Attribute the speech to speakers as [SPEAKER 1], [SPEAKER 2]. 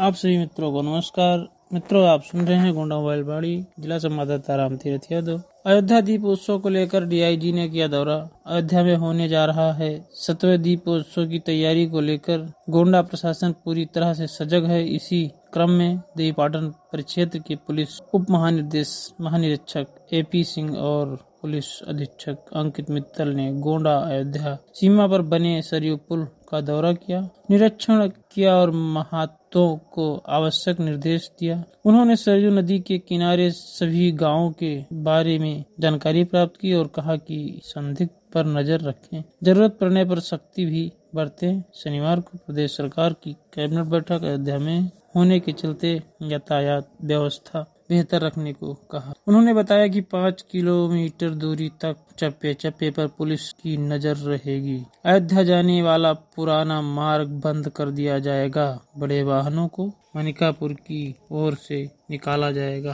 [SPEAKER 1] आप सभी मित्रों को नमस्कार। मित्रों, आप सुन रहे हैं गोंडा मोबाइल बाड़ी, जिला संवाददाता राम तीरथ यादव। अयोध्या दीपोत्सव को लेकर डीआईजी ने किया दौरा। अयोध्या में होने जा रहा है 7वें दीपोत्सव की तैयारी को लेकर गोंडा प्रशासन पूरी तरह से सजग है। इसी क्रम में देवीपाटन परिक्षेत्र के पुलिस उप महानिरीक्षक एपी सिंह और पुलिस अधीक्षक अंकित मित्तल ने गोंडा अयोध्या सीमा पर बने सरयू पुल का दौरा किया, निरीक्षण किया और महंतों को आवश्यक निर्देश दिया। उन्होंने सरयू नदी के किनारे सभी गांवों के बारे में जानकारी प्राप्त की और कहा कि संदिग्ध पर नजर रखें, जरूरत पड़ने पर सख्ती भी बरतें। शनिवार को प्रदेश सरकार की कैबिनेट बैठक अयोध्या में होने के चलते यातायात व्यवस्था बेहतर रखने को कहा। उन्होंने बताया कि 5 किलोमीटर दूरी तक चप्पे चप्पे पर पुलिस की नजर रहेगी। अयोध्या जाने वाला पुराना मार्ग बंद कर दिया जाएगा। बड़े वाहनों को मनिकापुर की ओर से निकाला जाएगा।